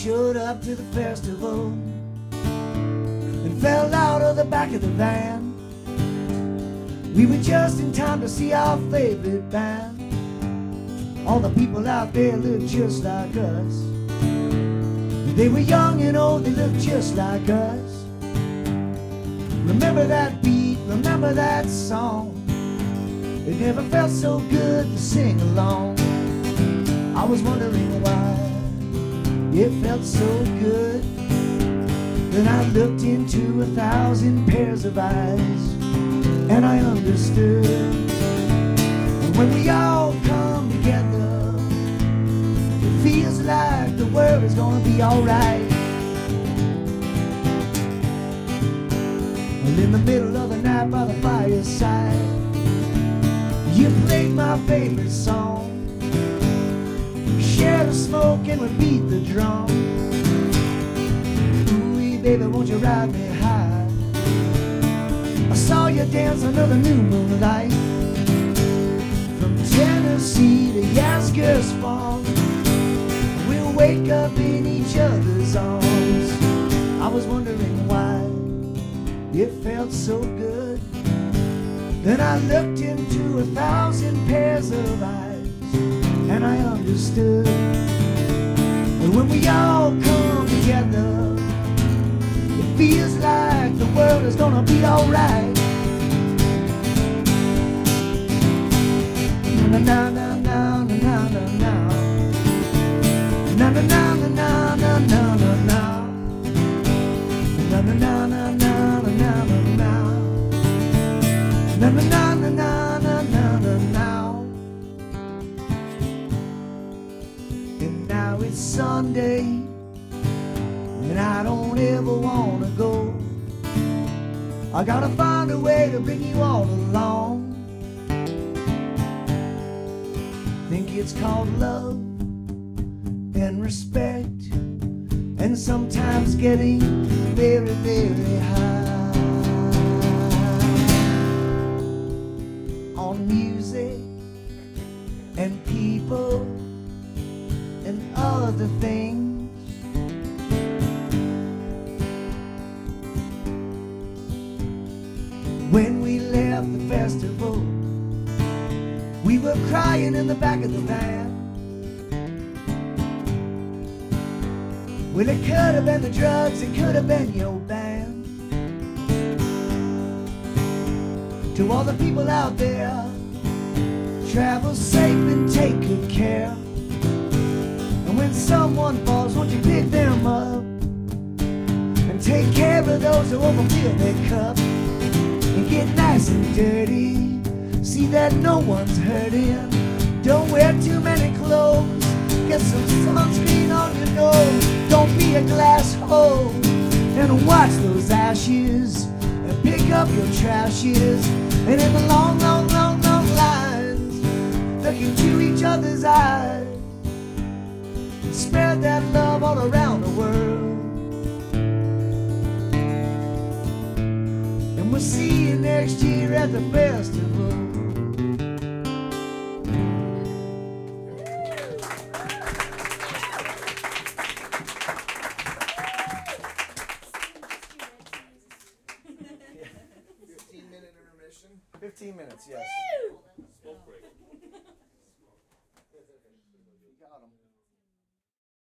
showed up to the festival and fell out of the back of the van. We were just in time to see our favorite band. All the people out there looked just like us. They were young and old, they looked just like us. Remember that beat, remember that song. It never felt so good to sing along. I was wondering why it felt so good. Then I looked into 1,000 pairs of eyes, and I understood. And when we all come together, it feels like the world is gonna be alright. And in the middle of the night by the fireside, you played my favorite song. Share the smoke and we beat the drum. Ooh, baby, won't you ride me high? I saw you dance under the new moonlight, from Tennessee to Yonkers Falls. We'll wake up in each other's arms. I was wondering why it felt so good. Then I looked into 1,000 pairs of eyes, and I understood. And when we all come together, it feels like the world is gonna be alright. Na na na na na na na na na na na na na na na na na na na na. Na na na na na na na na now. And now it's Sunday, and I don't ever wanna go. I gotta find a way to bring you all along. Think it's called love and respect, and sometimes getting very, very high on music and people and other things. When we left the festival, we were crying in the back of the van. Well, it could have been the drugs, it could have been your band. To all the people out there, travel safe and take good care. And when someone falls, won't you pick them up and take care of those who overfill their cup, and get nice and dirty, see that no one's hurting. Don't wear too many clothes, get some sunscreen on your nose. Don't be a glass hole, and watch those ashes, and pick up your trashes. And in the long, long, long, long lines, look into each other's eyes, and spread that love all around the world. And we'll see you next year at the festival. Minute intermission. 15 minutes, yes. Smoke break.